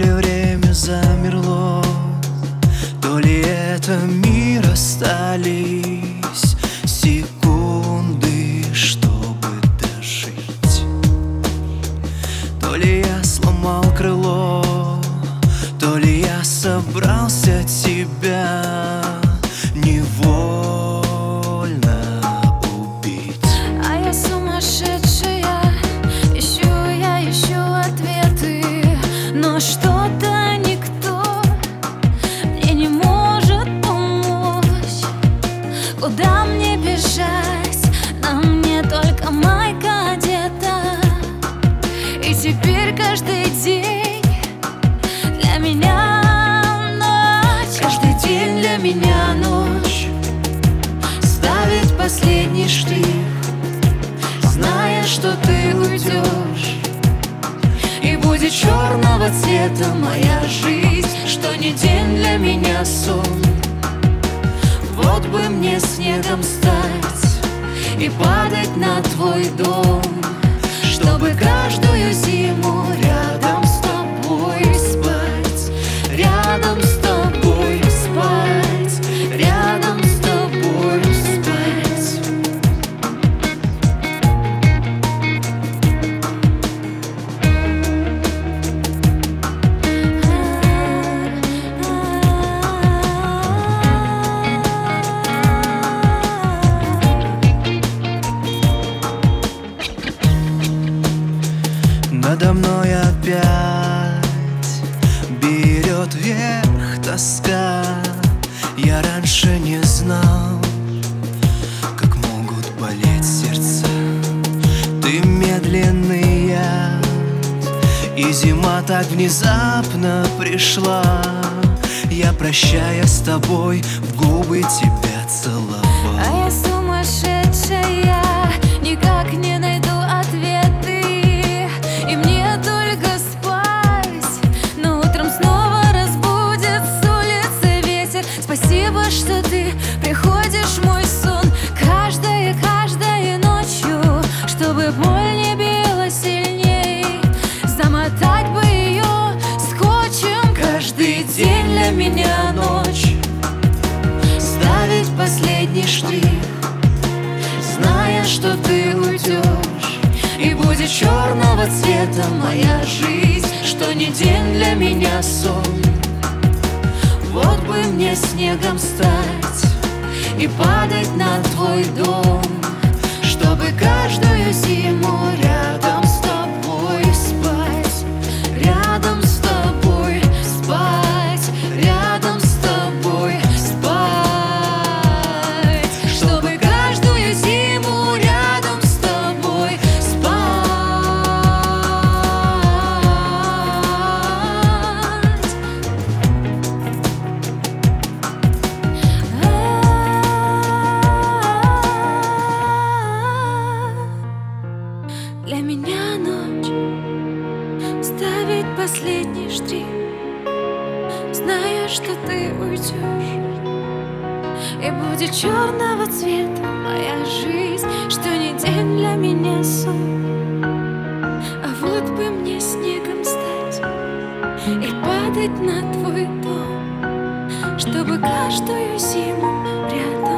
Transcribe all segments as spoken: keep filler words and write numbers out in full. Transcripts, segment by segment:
ли время замерло, то ли это мир остались секунды, чтобы дожить. То ли я сломал крыло, то ли я собрался тебя невольно убить. А я сумасшедшая, ищу, я ищу ответы, но что-то никто мне не может помочь. Куда мне бежать? На мне только майка одета, и теперь каждый день для меня ночь. Каждый день для меня ночь ставит последний штрих, зная, что ты уйдешь, и будет черного цвета моя жизнь. Что не день для меня сон. Вот бы мне снегом стать и падать на твой дом, чтобы каждую зиму рядом с тобой спать, рядом с тобой спать, рядом с тобой спать. Надо мной опять берет верх тоска. Я раньше не знал, как могут болеть сердца. Ты медленный яд, и зима так внезапно пришла. Я, прощая с тобой, в губы тебя целовал. А я сумасшедшая, никак не найду ответы, и мне только спать, но утром снова разбудит с улицы ветер. Спасибо, что ты приходишь в мой сон каждой, каждой ночью, чтобы боль не била сильней, замотать бы ее скотчем. Каждый день для меня ночь ставить последний штрих, зная, что ты уйдешь, и будет черного цвета моя жизнь. Что не день для меня сон. Вот бы мне снегом стать и падать на твой дом, чтобы каждую зиму рядом с тобой спать, рядом с тобой спать, рядом с тобой спать, чтобы каждую зиму рядом с тобой спать. Для меня ночь ставить последний штрих, зная, что ты уйдешь, и будет черного цвета моя жизнь. Что не день для меня сон. А вот бы мне снегом стать и падать на твой дом, чтобы каждую зиму рядом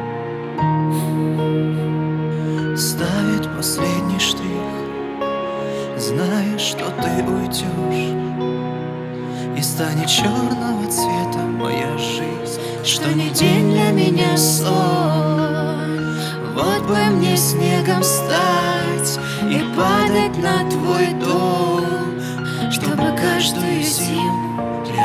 Ставит последний штрих, зная, что ты уйдешь, и станет черного цвета моя жизнь. Что не день для меня сон. Вот бы мне снегом стать и падать на твой дом, чтобы каждую зиму